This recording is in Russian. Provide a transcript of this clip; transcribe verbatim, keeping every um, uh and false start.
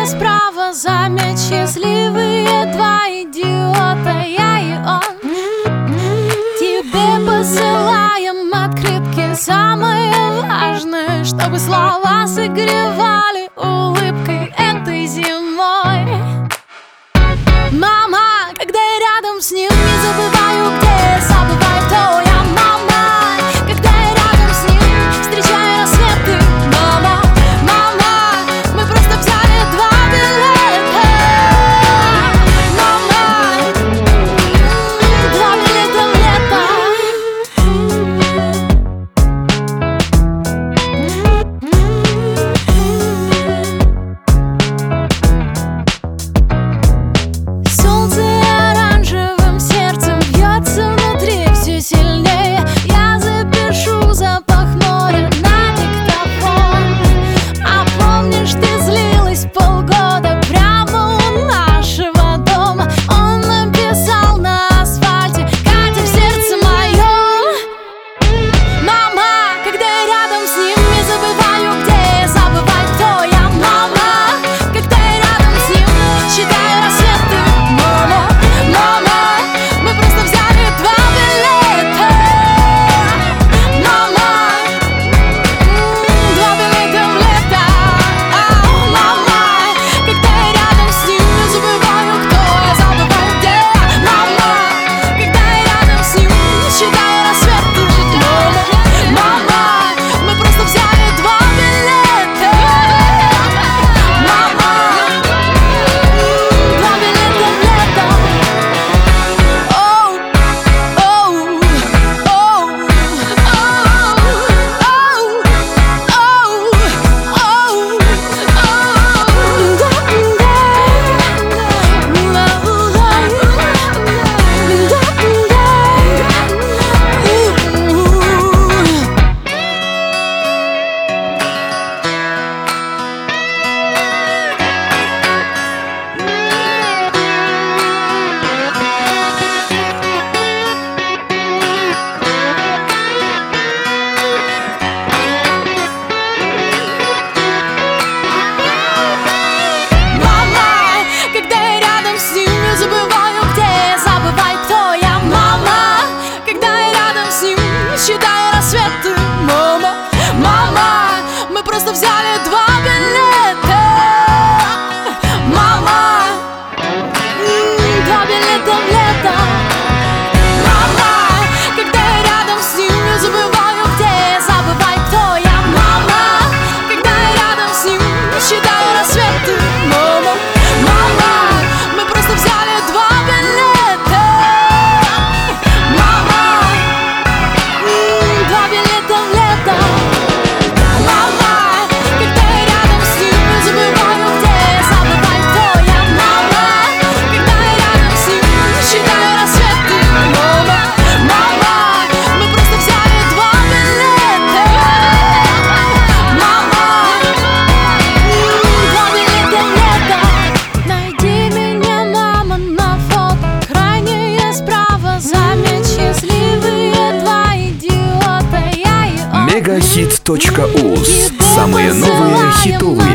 есть право заметь счастливые два идиота, я и он. Тебе посылаем открытки, самое важное, чтобы слова согревали улыбкой этой зимой. Мама, когда я рядом с ним, не забываю, где я, забываю, кто я. Мама, когда я рядом с ним, встречаю рассветы. Мама, мама, мы просто взяли два билета. Мама, два билета в лето. Солнце оранжевым сердцем бьется внутри все сильнее. Я запишу запах моря на диктофон. А помнишь, ты злилась полгода прямо у нашего дома? Он написал на асфальте: Катя, в сердце моем. Мама, когда я рядом с ним, не забываю, где я, забываю, кто я. Мама, когда я рядом с ним, считаю рассветы. Мама, мама, мы просто взяли два билета. Мама, м, два билета в лето. А, мама, когда я рядом с ним, не забываю, кто я, забываю, где я. Мама, когда я рядом с ним, считаю рассветы. Мама, мама, мы просто взяли два билета. Мама, два билета в лето. Оу, оу, оу, оу, оу, оу, Мама, когда я рядом с ним, не забываю, где я, забываю, кто я. Мама, когда я рядом с ним, считаю рассветы. Мама, мама, мы просто взяли два билета. Мама, м, два билета в лето. Мама, когда я рядом с ним, не забываю, где я, забываю, кто я. Мама, когда я рядом с ним, считаю рассветы. Мама, мама, мы просто взяли два билета. Мама, м, два билета в лето. Мама, когда я рядом с ним, не забываю, где я, забываю, кто я. Мама, когда я рядом с ним, считаю рассветы. Мама, мама, мы просто взяли два билета. Мама, м, два билета в лето. Найди меня, мама, на фото, крайнее справа, заметь счастливые два идиота, я и он. Мегахит точка уз. Самые новые хитовые